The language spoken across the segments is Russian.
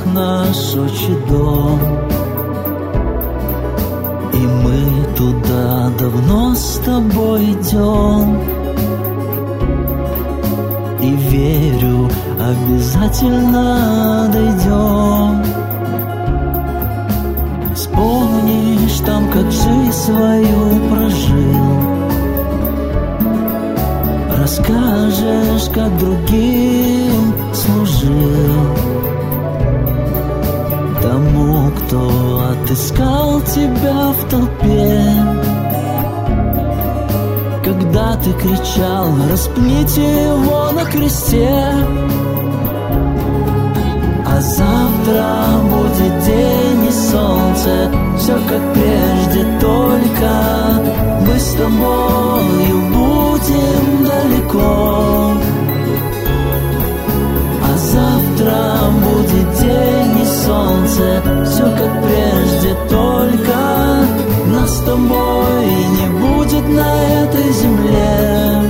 глазах наш отчий дом, и мы туда давно с тобой идем. И верю, обязательно дойдем. Вспомнишь там, как жизнь свою прожил, расскажешь, как другим служил, тому, кто отыскал тебя в толпе, когда ты кричал: распните его на кресте. А завтра будет день и солнце, все как прежде, только мы с тобою будем далеко. А завтра будет день и солнце, все как прежде, только нас с тобой не будет на этой земле.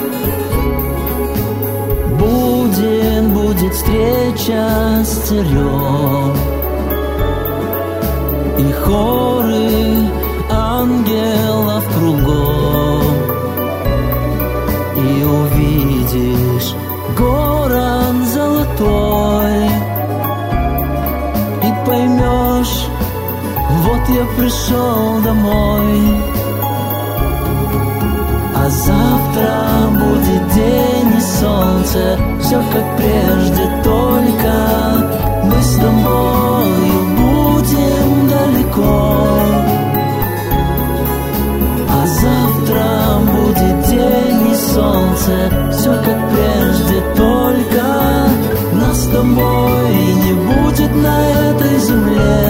Будет встреча с царем, и хоры ангелов кругом, и увидишь город золотой, и поймешь: вот я пришел домой. А завтра будет день и солнце, все как прежде, только мы с тобою будем далеко. А завтра будет день и солнце, все как прежде, только нас с тобой не будет на этой земле.